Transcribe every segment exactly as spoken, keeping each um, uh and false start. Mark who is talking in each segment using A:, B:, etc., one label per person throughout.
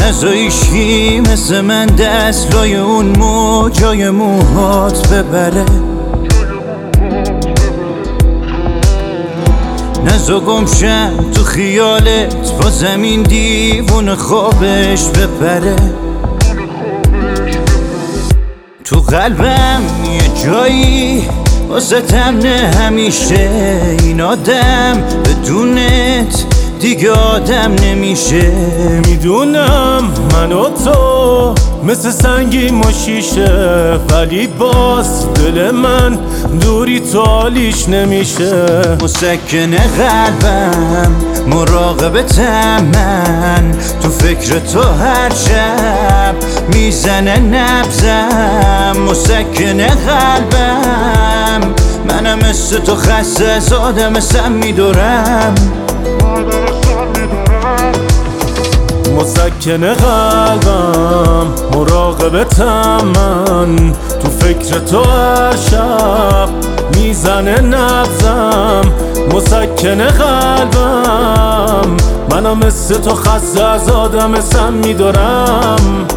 A: نزایشی مثل من دست لای اون موجای موهات ببره، نزا گمشم تو خیالت با زمین دیوون خوابش ببره. تو قلبم یه جایی واسه تمنه همیشه، این آدم بدونت دیگه آدم نمیشه.
B: میدونم من و تو مثل سنگی و شیشه، ولی باز دل من دوری تو حالیش نمیشه.
A: مسکن قلبم مراقبتم من، تو فکر تو هر شب میزنه نبزم. مسکن قلبم منم مثل تو خسته از آدم سم میدورم.
B: مسکن قلبم مراقبتم من، تو فکر تو هر شب میزنه نبزم. مسکن قلبم منم مثل تو خسته از آدم سم میدارم.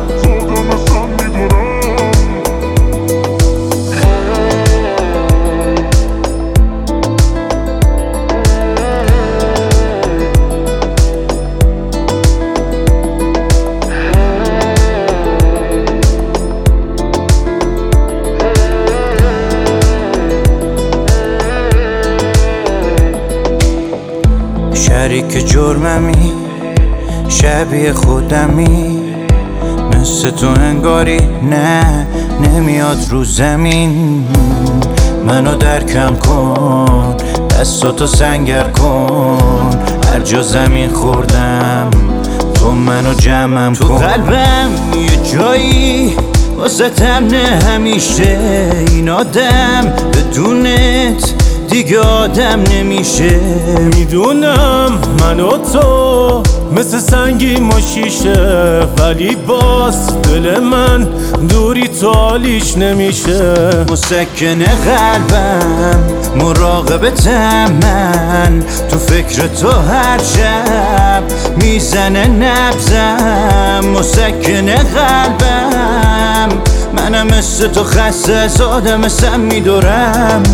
A: شریک جرممی شبیه خودمی، مثل تو انگاری نه نمیاد رو زمین. منو درکم کن دستاتو سنگر کن، هر جا زمین خوردم تو منو جمعم کن. تو قلبم یه جایی واسه تمنه همیشه، این آدم بدونت دیگه آدم نمیشه.
B: میدونم من و تو مثل سنگی و شیشه، ولی باز دل من دوری تو حالیش نمیشه.
A: مسکن قلبم مراقبتم من، تو فکر تو هر شب میزنه نبزم. مسکن قلبم منم مثل تو خسته از آدم سم میدورم.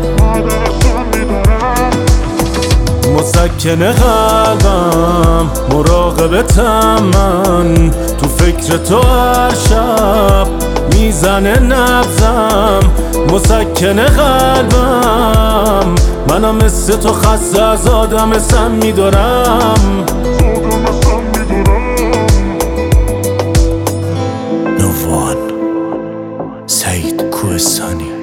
B: مسکن قلبم مراقبتم من، تو فکر تو هر شب میزنه نبزم. مسکن قلبم منم مثل تو خسته از آدم سم میدارم.
A: نووان سعید کوهستانی.